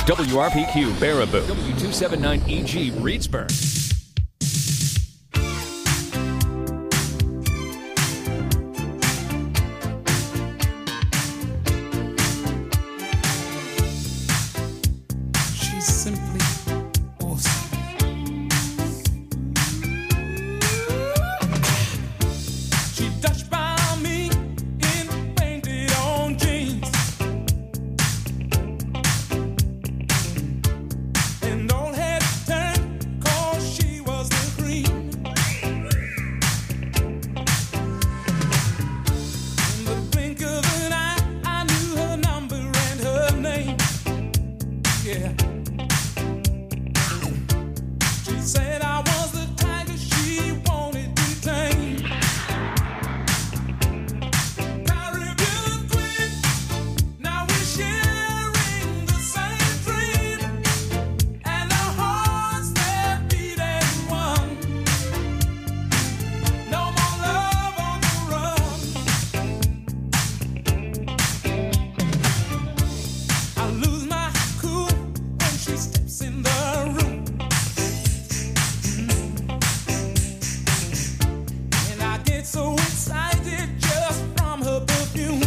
WRPQ Baraboo, W279EG Reedsburg. She's simply awesome. She touched by me in painted on jeans. And all had turned 'cause she was the cream. In the blink of an eye, I knew her number and her name. Yeah. She said I was the tiger she wanted to tame. Caribbean queen, now we're sharing the same dream, and our hearts they're beating one. No more love on the run. I lose my cool when she steps in the room. And I get so excited just from her perfume.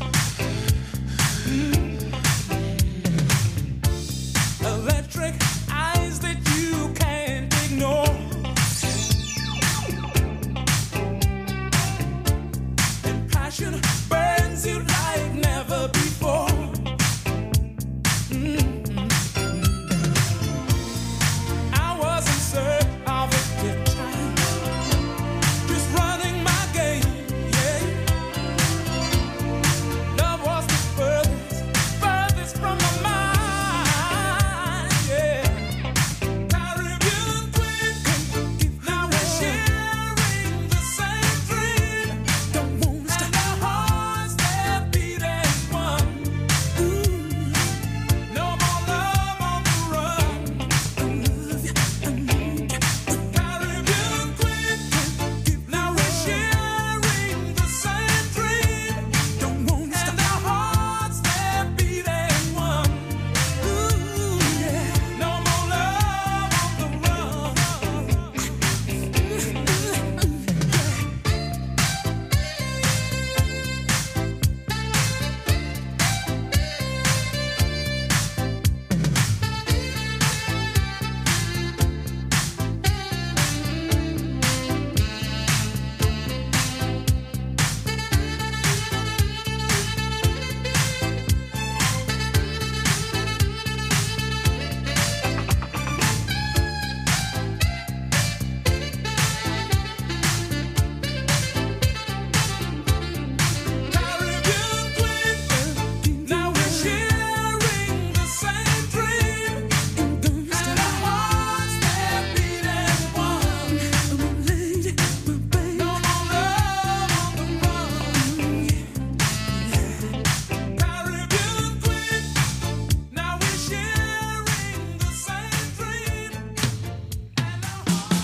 Electric eyes that you can't ignore. And passion burns you like never before. I was in search of a good time, just running my game, yeah. Love was the furthest from my mind, yeah. Caribbean queen, now we're sharing the same dream. Don't wanna stop. And our hearts they're beating one. No more love on the run. Caribbean queen, now we're sharing the same dream. Don't wanna stop. And our hearts they're beating one. No more love on the run. Caribbean queen, now we're sharing the same dream, and our hearts they're beating one. No more love on the run. Caribbean queen, now we're sharing the same dream, and our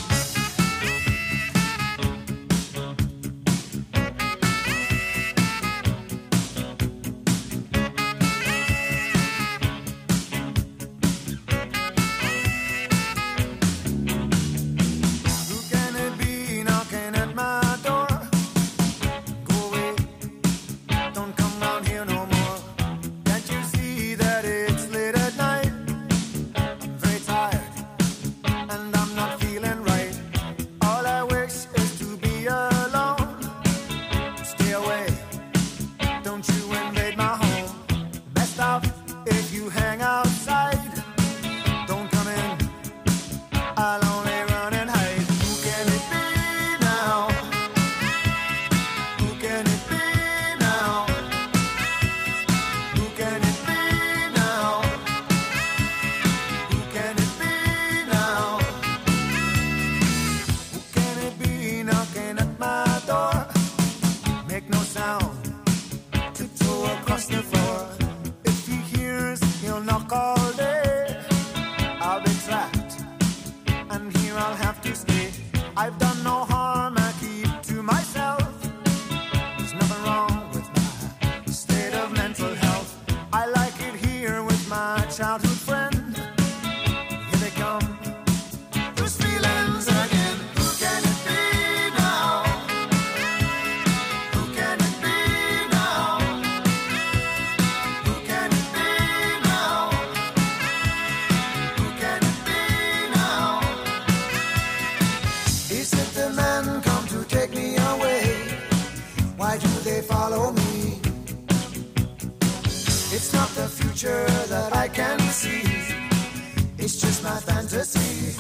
Who can it be knocking at my door? Go away, don't come round here no more. Can't you see that it's late at night? I'm very tired, and I'm not feeling right. All I wish is to be alone. Stay away, don't you invade my home. Best off if you hang outside. Don't come in, I'll only run and hide. Who can it be now? Who can it be now? Who can it be now? Who can it be now? Who can it be knocking at my door? Make no sound, tiptoe across the floor. If he hears, he'll knock all day. I'll be trapped, and here I'll have to stay. I've done no harm, I keep to myself. There's nothing wrong with my state of mental health. I like it here with my childhood friends. future that I can see. It's just my fantasy.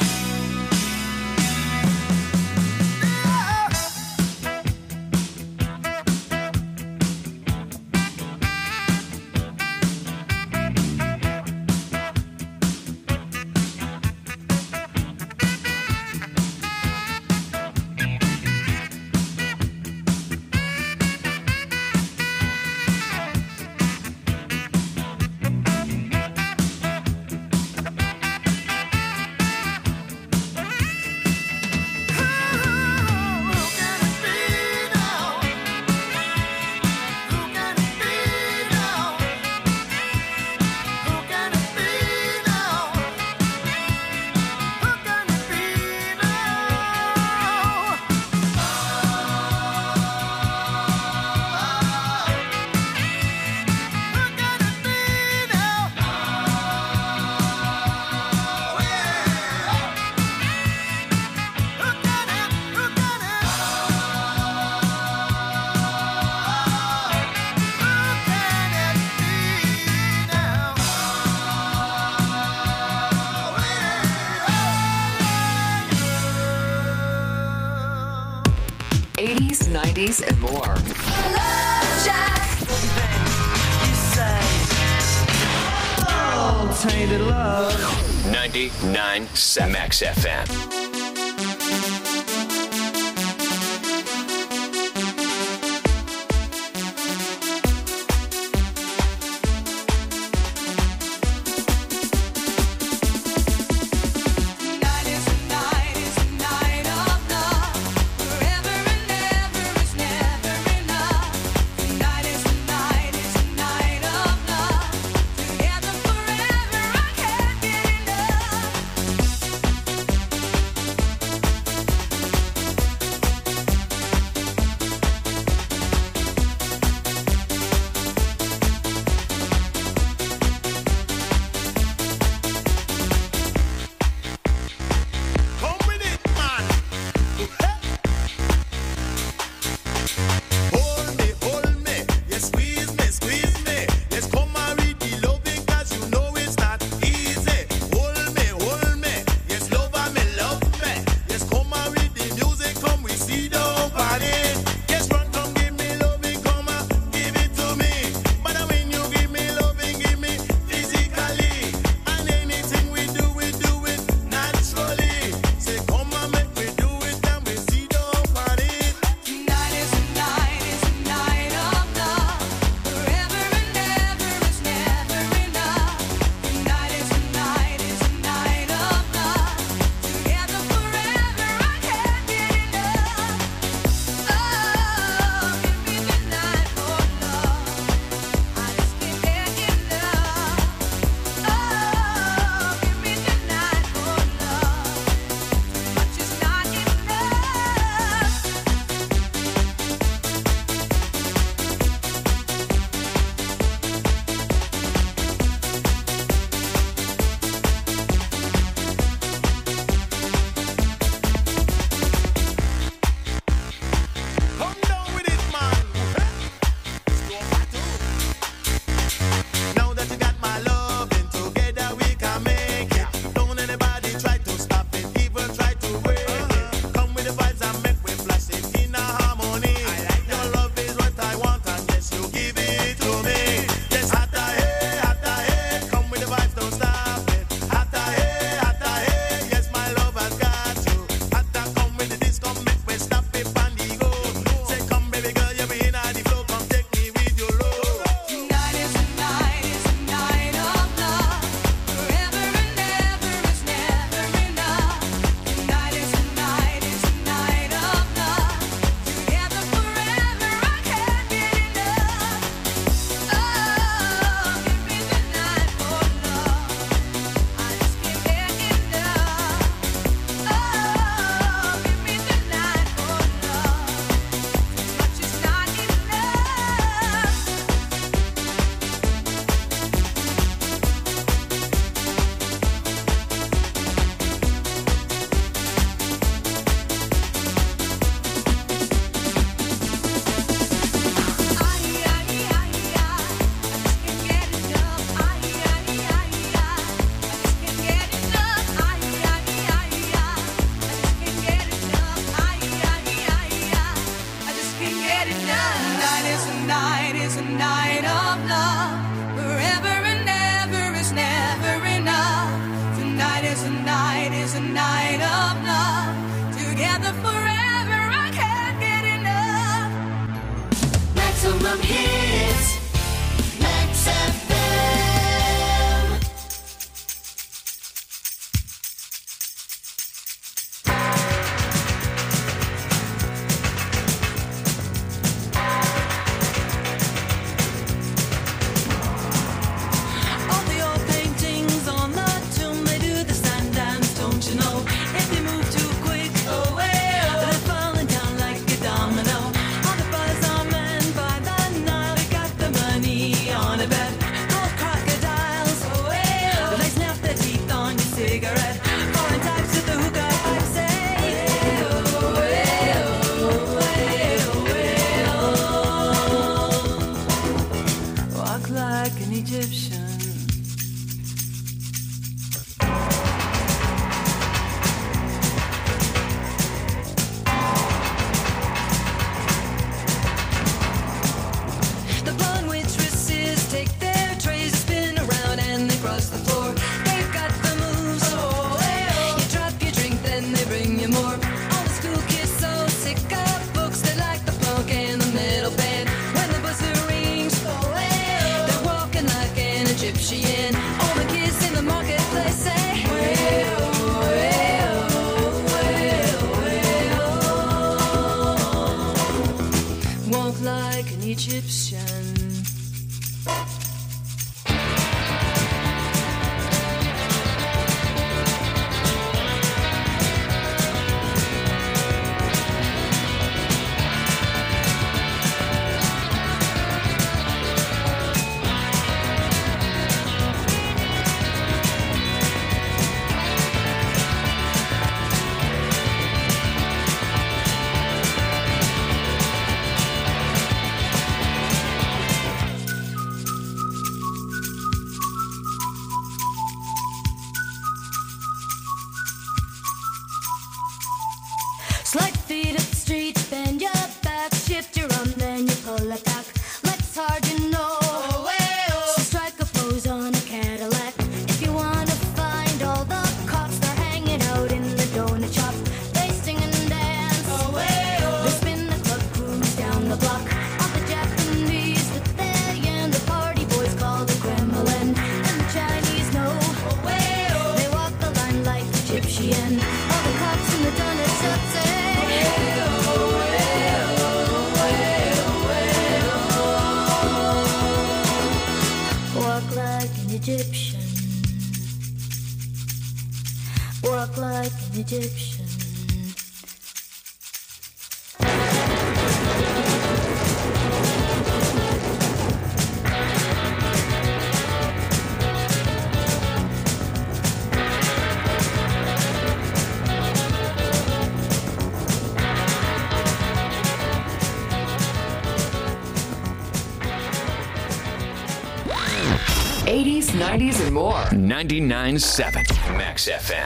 And more. Tainted love. 99 Max FM. night is a night is a night of love. Together forever, I can't get enough. Maximum hits, Max FM. All the old paintings on the tomb, they do the sand dance, don't you know? If they move too quick, they're falling down like a domino. All the buzz are men by the Nile, they got the money on a bet. Gold crocodiles, they snap their teeth on your cigarette. Foreign types with the hookah pipe say, walk like an Egyptian. The blonde waitresses take their trays, spin around and they cross the floor. They've got the moves. You drop your drink, then they bring you more. All the school kids so sick of books, they like the punk and the metal band. When the buzzer rings, they're walking like an Egyptian. All the kids in the marketplace say, walk like an Egyptian. Slide feet up the street, bend your back, shift your arm, then you pull it back. Let's hard, you know. So strike a pose on a Cadillac. If you wanna find all the cops, they're hanging out in the donut shop. They sing and dance. They spin the club, cruise down the block. All the Japanese with their yen, the party boys call the Kremlin, and the Chinese know. They walk the line like Egyptian. All the cops in the donut shop say, walk like an Egyptian. Walk like an Egyptian. '80s, '90s, and more. 99.7 Max FM.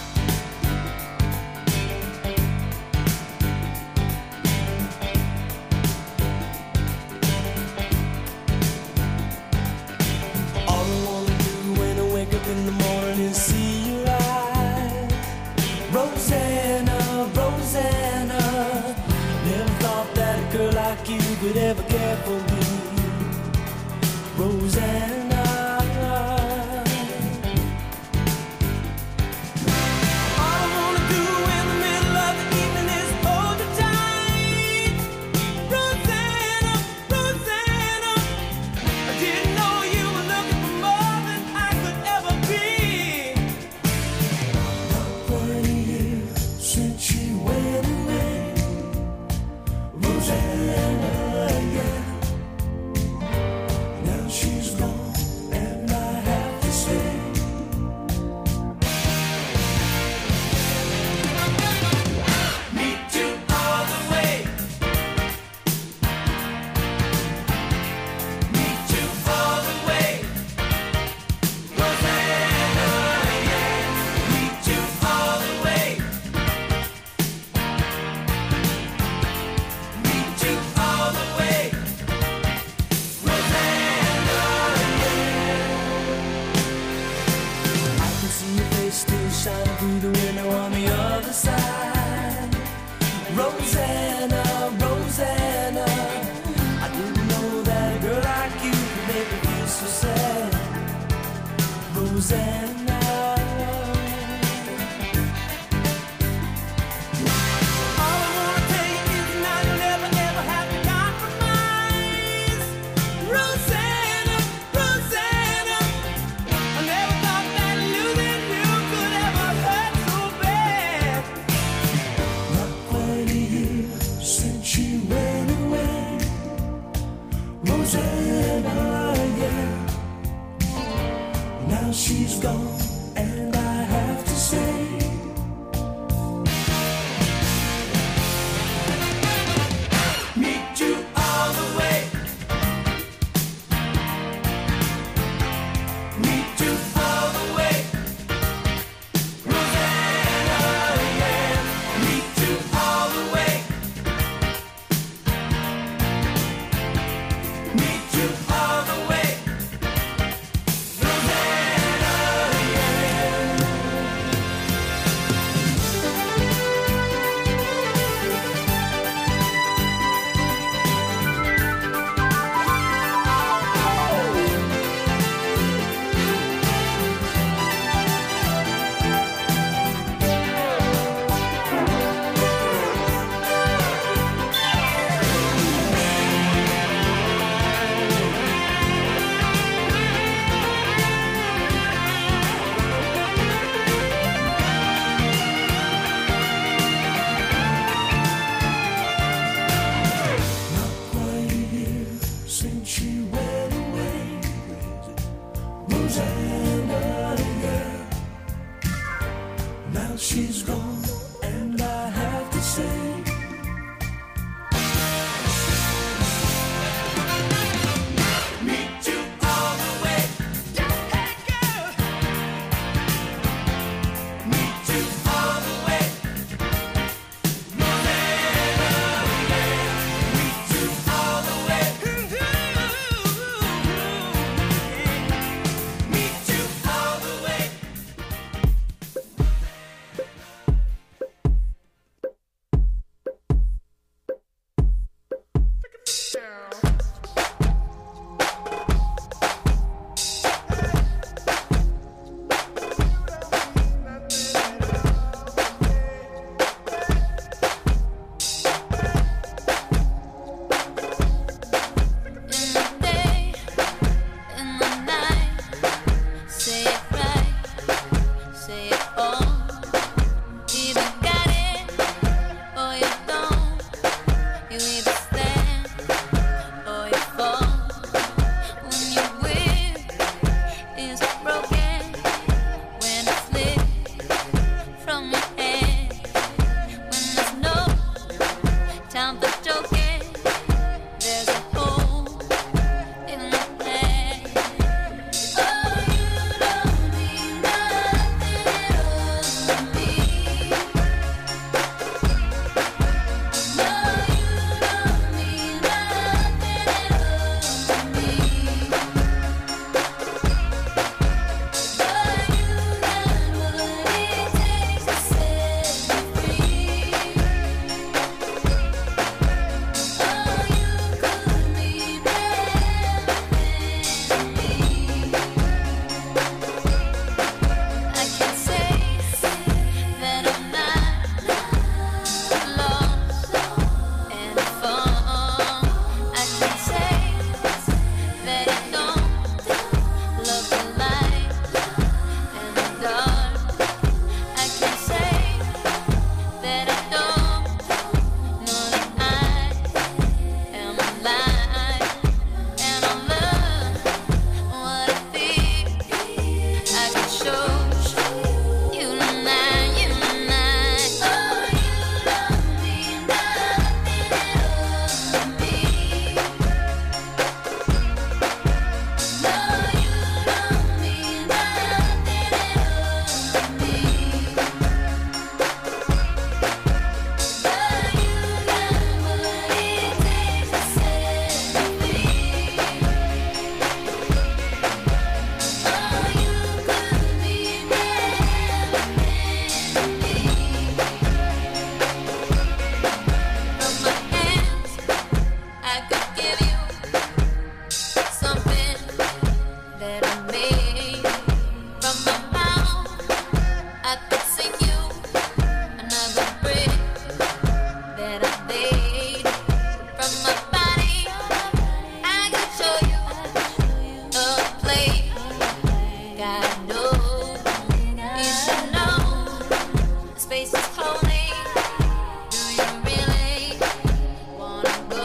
All I wanna do when I wake up in the morning is see your eyes. Rosanna, Rosanna. Never thought that a girl like you could ever care for me. Rosanna. All I wanna do in the middle of the evening is hold you tight. Rosanna, Rosanna. I didn't know you were looking for more than I could ever be. 20 years since she went away. Rosanna, yeah. shine through the window on the other side. Rosanna, Rosanna, I didn't know that a girl like you could make me feel so sad. Rosanna. She's gone, and I have to say, meet you all the way, meet you all the way, Rosanna, yeah, meet you all the way, meet you all the way. She's gone, and I have to say, meet you all the way. Hey girl, meet you all the way. Rosanna, meet you all the way. Meet you all the way. voice is holy. Do you really wanna go?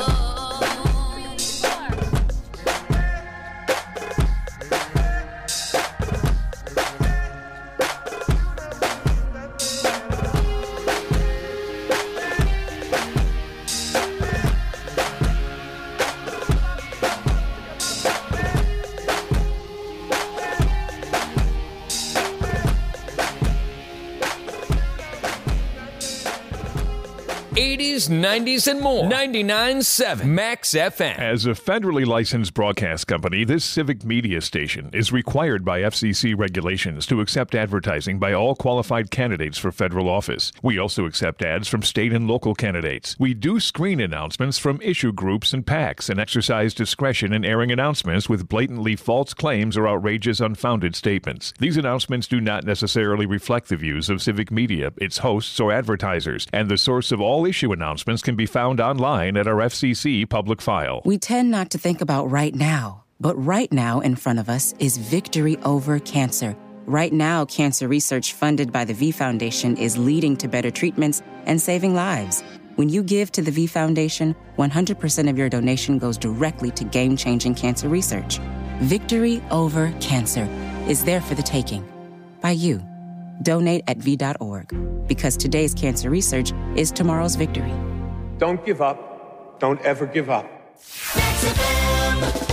'80s, '90s, and more. 99.7 Max FM. As a federally licensed broadcast company, this civic media station is required by FCC regulations to accept advertising by all qualified candidates for federal office. We also accept ads from state and local candidates. We do screen announcements from issue groups and PACs and exercise discretion in airing announcements with blatantly false claims or outrageous, unfounded statements. These announcements do not necessarily reflect the views of civic media, its hosts, or advertisers, and the source of all issue announcements can be found online at our FCC public file. We tend not to think about right now, but right now in front of us is victory over cancer. Right now, cancer research funded by the V Foundation is leading to better treatments and saving lives. When you give to the V Foundation, 100% of your donation goes directly to game-changing cancer research. Victory over cancer is there for the taking. By you. Donate at V.org. Because today's cancer research is tomorrow's victory. Don't give up. Don't ever give up. Max FM.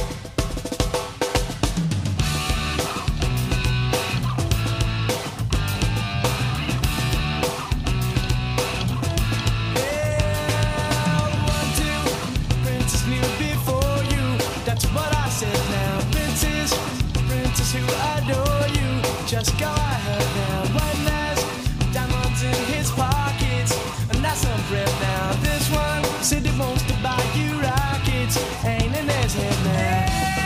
Princess knew before you. That's what I said now. Princess who adore you. Just go ahead now. One last diamonds in his pockets, and that's some bread now. This one said he wants to buy you rockets. Ain't in his head now.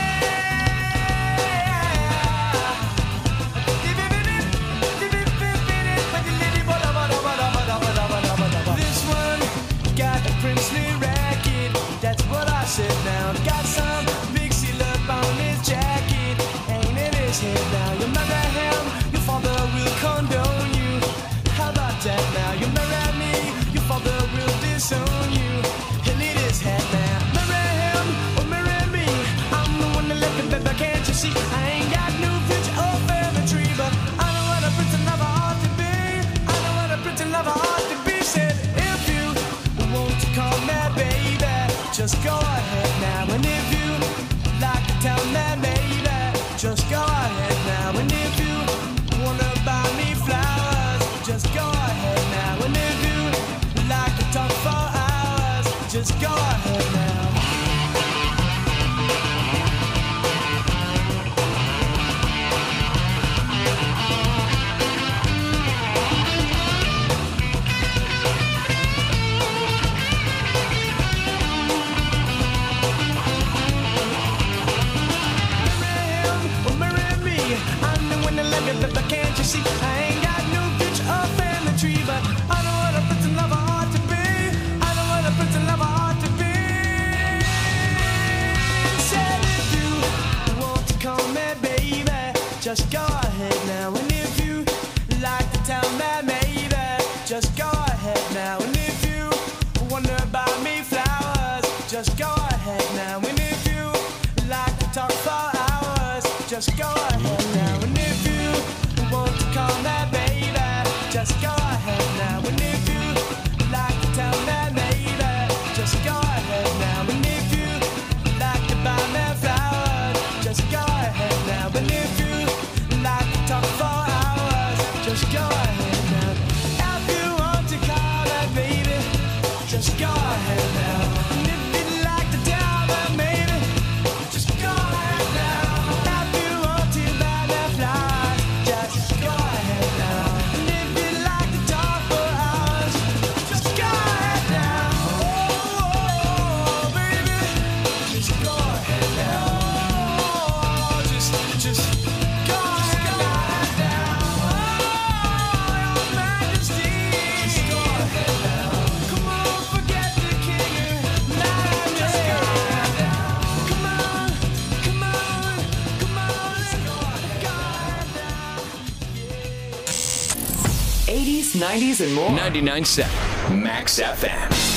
This one got a princely racket. That's what I said now. Got some big seal up on his jacket. Ain't in his head now. You marry him, your father will condone you. How about that now? You marry me, your father will disown you. He'll eat his head now. Marry him or marry me. I'm the one that left him, baby, can't you see? I ain't got no future or family tree, but I know what a prince and lover ought to be. I know what a prince and lover ought to be. Said if you want to call me baby, just go ahead now. And if you like to tell me baby, just go ahead now. And if you wanna buy me flowers, just go ahead now. And if you like to talk for hours, just go ahead now. Can't you see? I ain't got no future or family tree, but I know what a prince and lover ought to be. I know what a prince and lover ought to be. Said if you want to call me baby, just go ahead now. And if you like to tell me maybe, just go ahead now. And if you wanna buy me flowers, just go ahead now. And if you like to talk for hours, just go ahead now. And if you want to call me baby, just go ahead now. And if you like to tell me maybe, just go ahead now. And if you like to buy me flowers, just go ahead now. And if you like to talk for hours, just go ahead now. If you want to call me baby, just go ahead now. And if you like to tell me maybe, just go ahead now. If you want to buy me flowers, just go ahead now. And if you like to talk for hours, just go ahead now. Oh, baby, just go ahead now. Oh, just go ahead now. Oh, man. This 90s and more. 99.7 Max FM.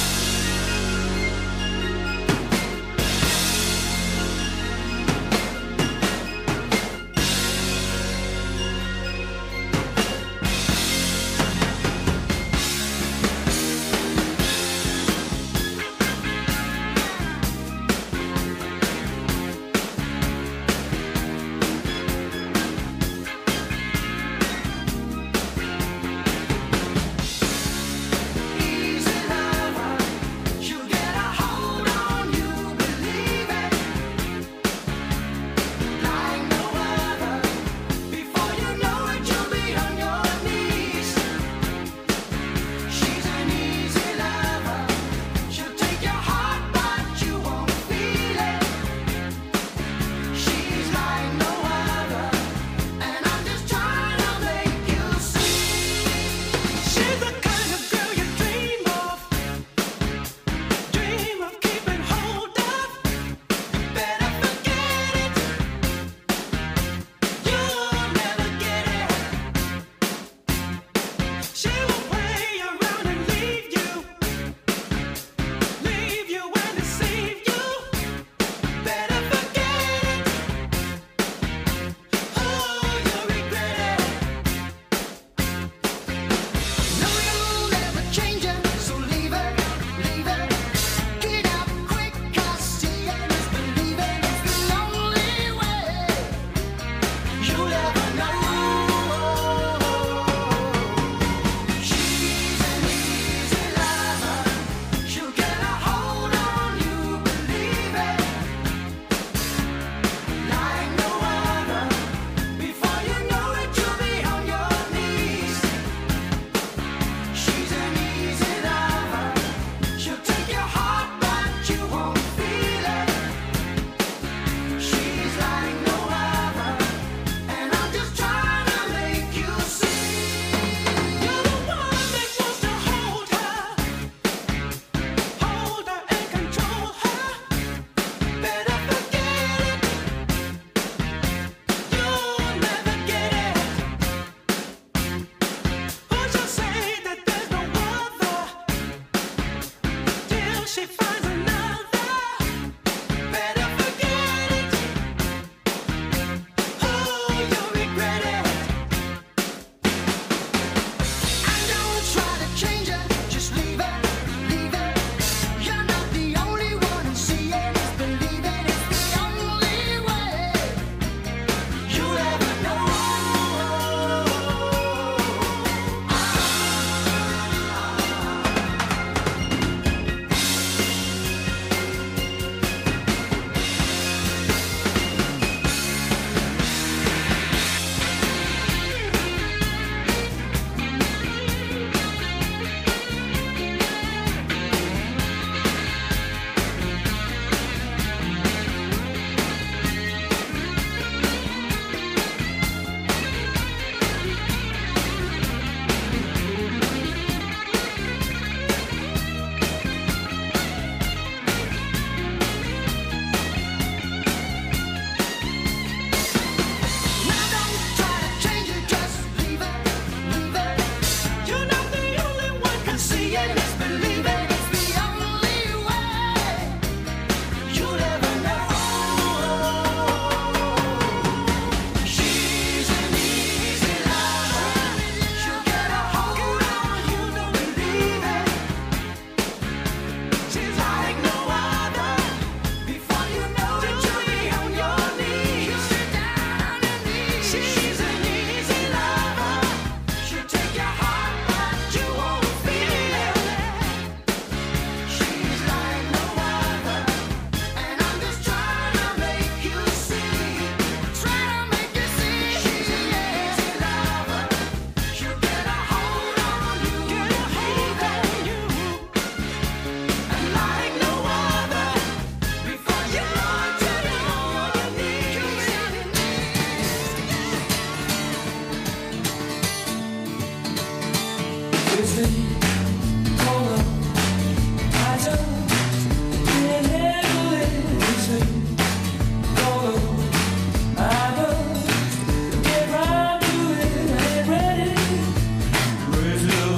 Crazy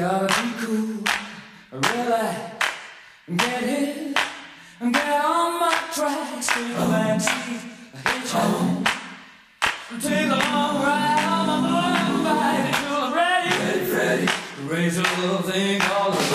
gotta be cool, relax, get hit, get on my tracks, take a backseat, hitchhike, take a long ride on my motorbike until I'm ready, raise a little thing all over.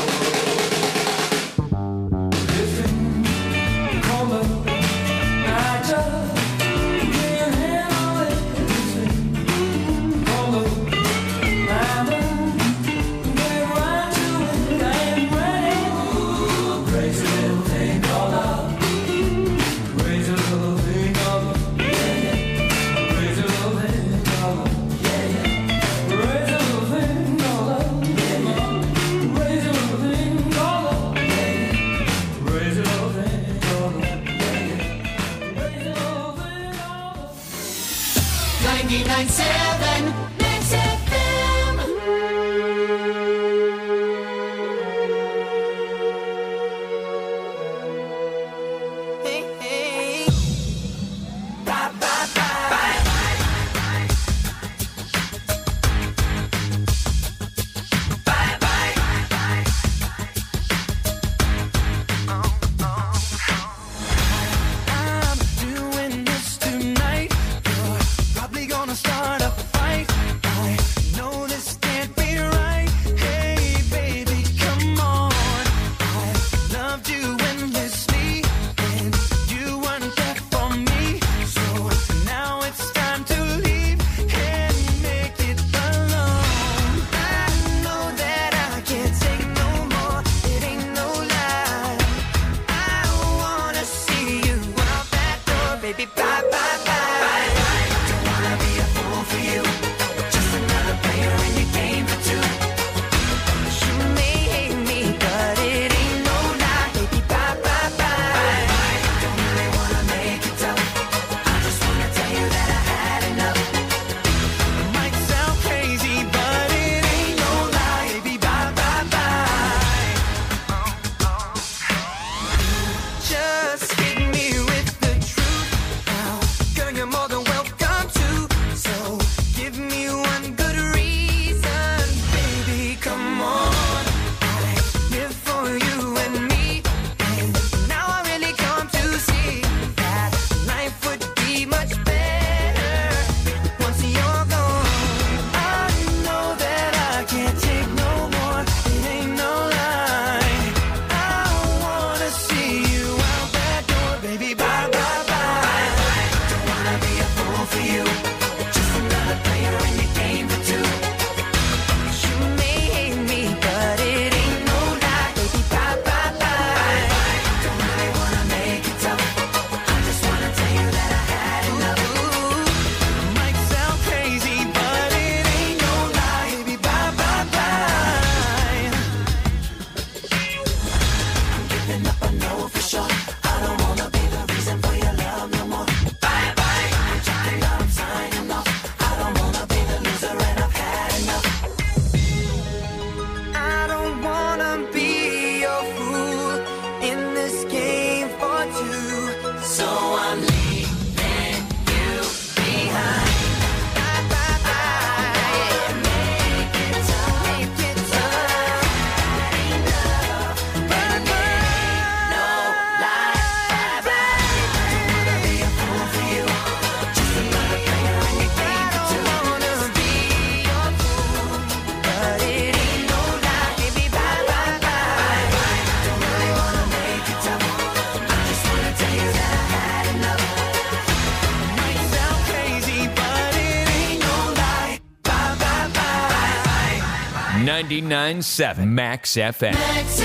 $99.7 Max FM. Max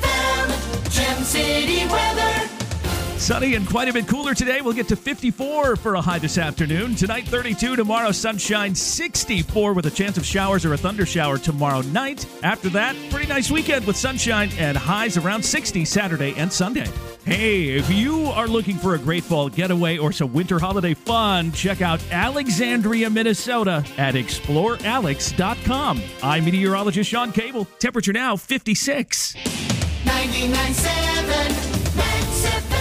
FM, Gem City weather. Sunny and quite a bit cooler today. We'll get to 54 for a high this afternoon. Tonight, 32. Tomorrow, sunshine, 64 with a chance of showers or a thunder shower tomorrow night. After that, pretty nice weekend with sunshine and highs around 60 Saturday and Sunday. Hey, if you are looking for a great fall getaway or some winter holiday fun, check out Alexandria, Minnesota at explorealex.com. I'm meteorologist Sean Cable. Temperature now 56. 99.7 Max FM.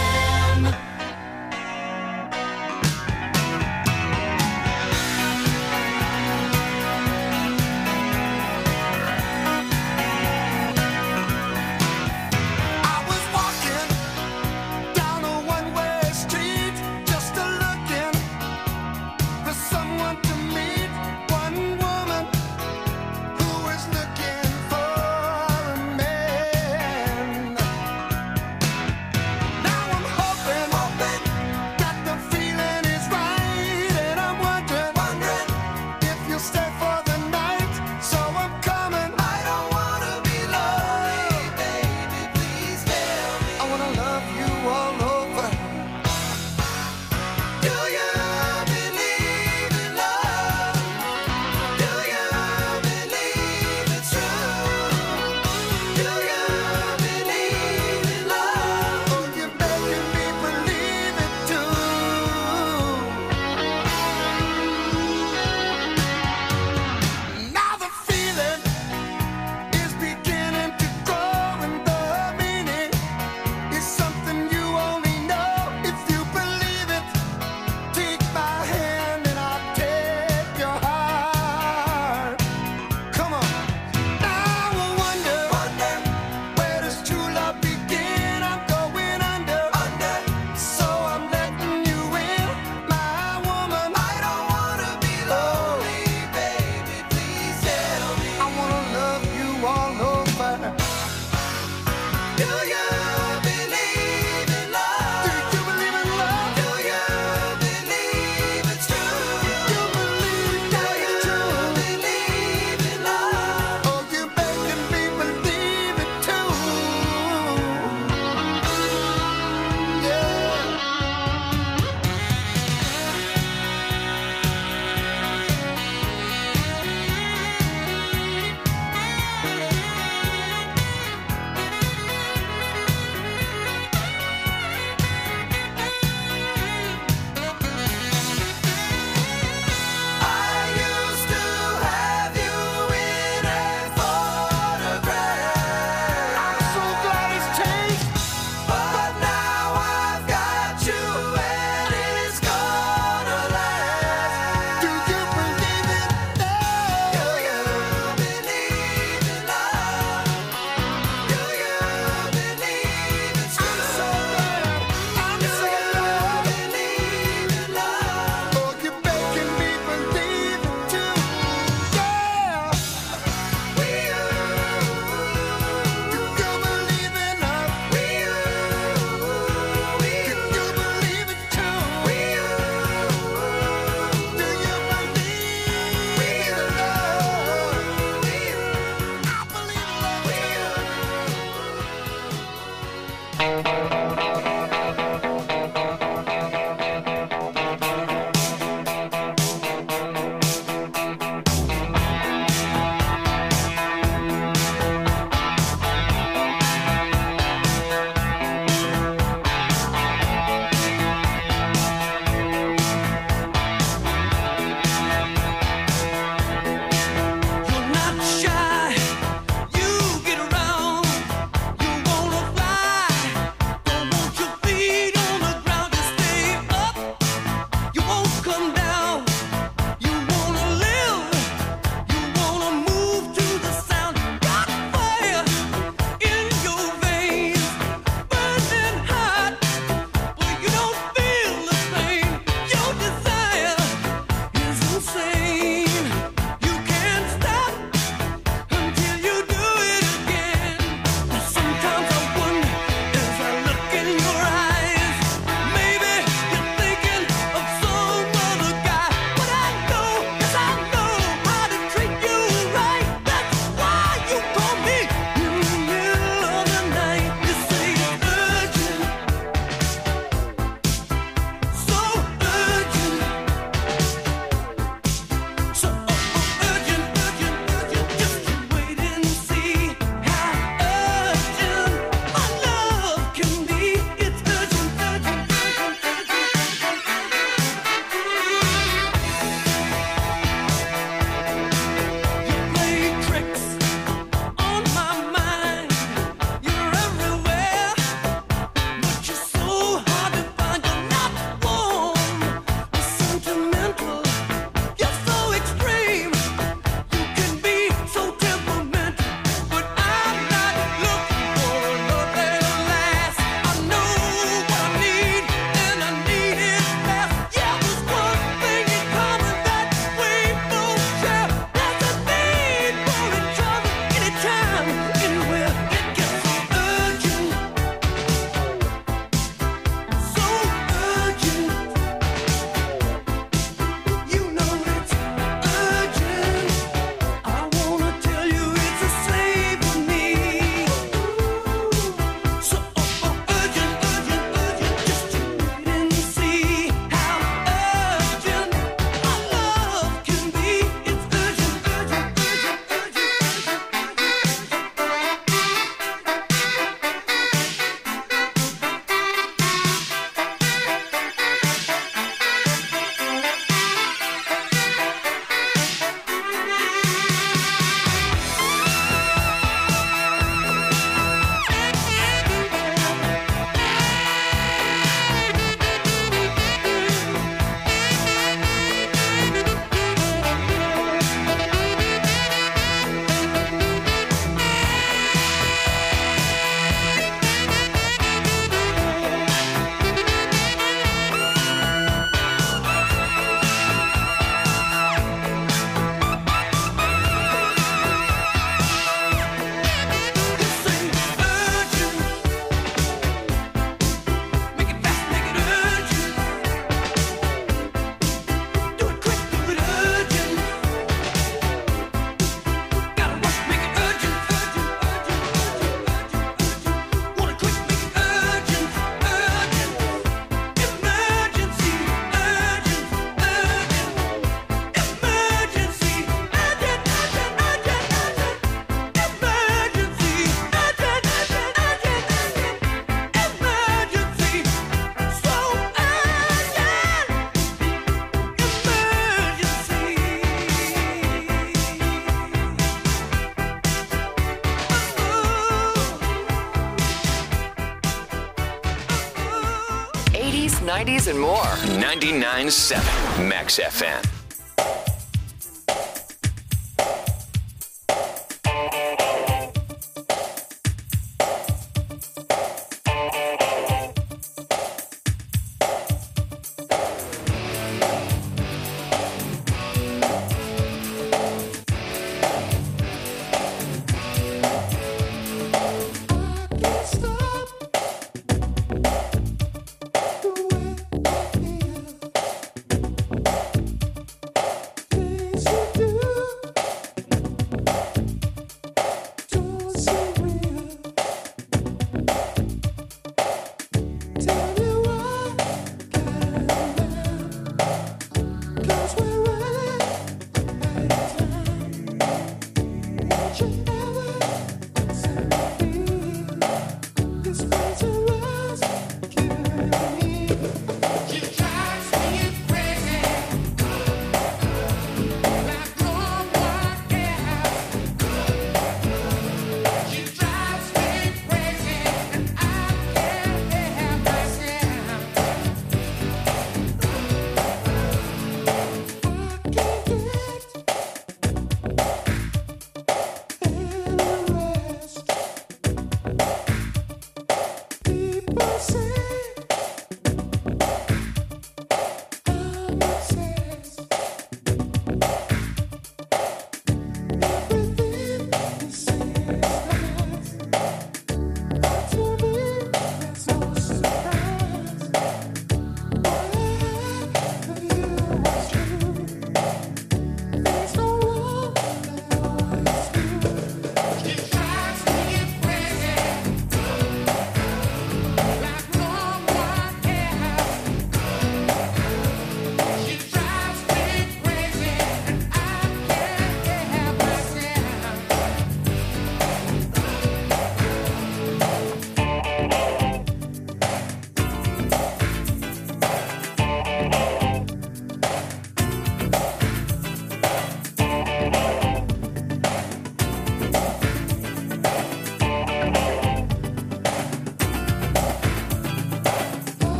90s and more. 99.7 Max FM.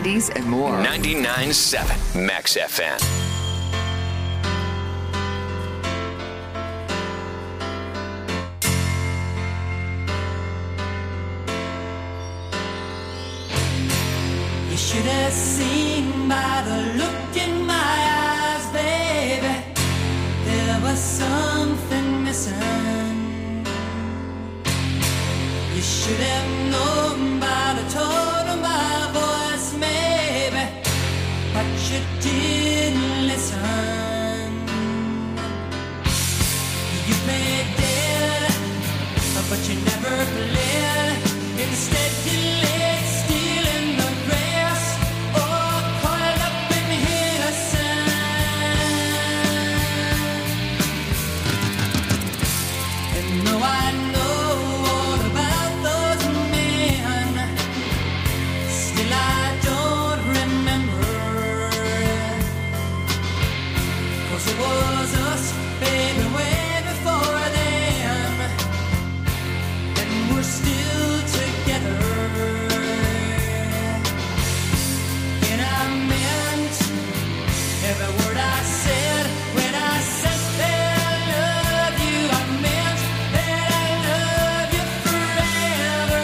90s and more. 99.7 Max FM. You should have seen by the look in my eyes, baby, there was something missing. You should have known by the tone of my voice, maybe, but you didn't listen. You played dead, but you never played. Instead you laid still in the grass, or coiled up in innocence. And though I know all about those men, still I don't remember. 'Cause it was us, baby, way before them, and we're still together. And I meant every word I said when I said that I love you. I meant that I love you forever.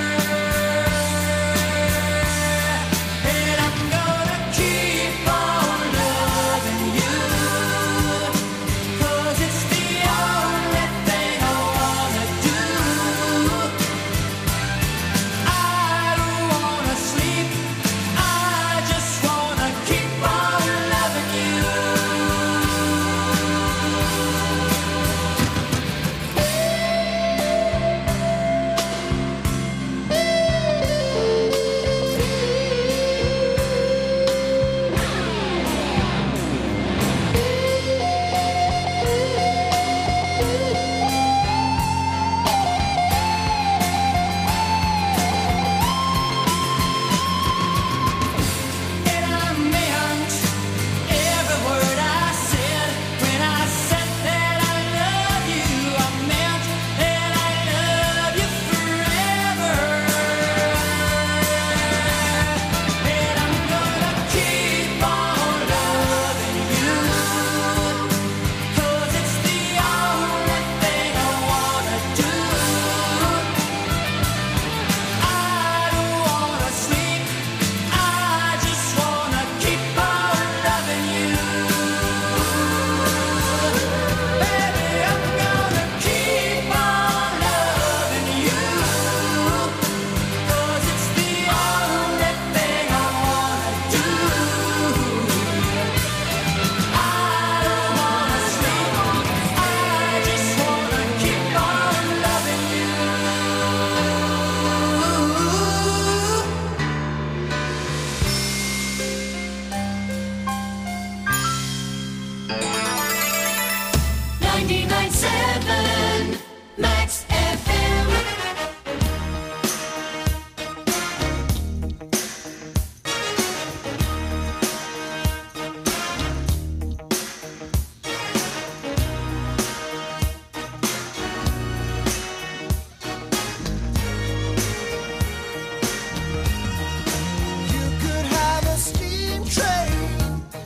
And I'm gonna keep on loving you, 'cause it's the only thing I wanna do. I don't wanna sleep, I just wanna keep on loving you. And I meant every word I said when I said that I love you. I meant that I love you forever. And I'm gonna keep on loving you, 'cause it's the only thing I wanna do. I don't wanna sleep, I just wanna keep on loving you. Baby, I'm gonna keep on loving you, 'cause it's the only thing I wanna do. I don't wanna sleep, I just wanna keep on loving you. 99.7 Max FM. You could have a steam train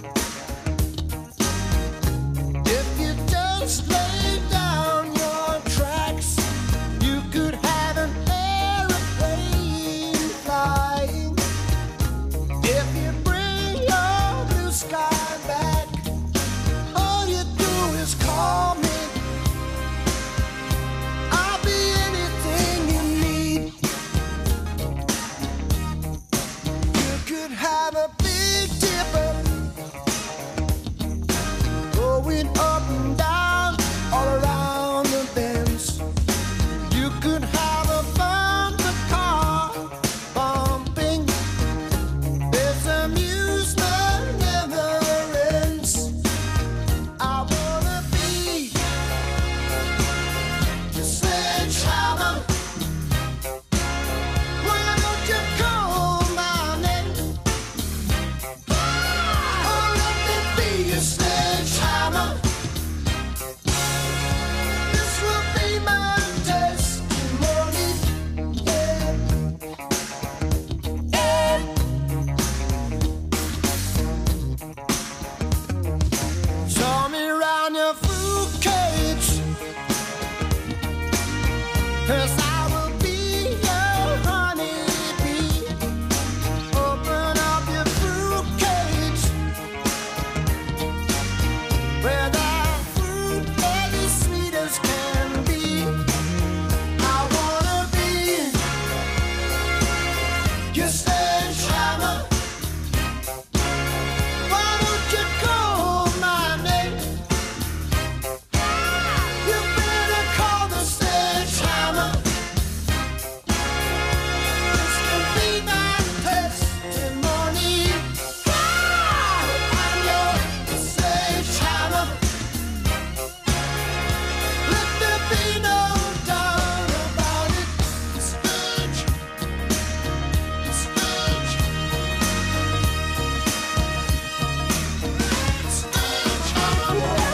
if you just lay down your tracks. You could have an aeroplane flying if you bring your blue sky back. All you do is call me. I'll be anything you need. You could have a big dipper going up and down all around the bends. You could have a thunder car bumping. There's a music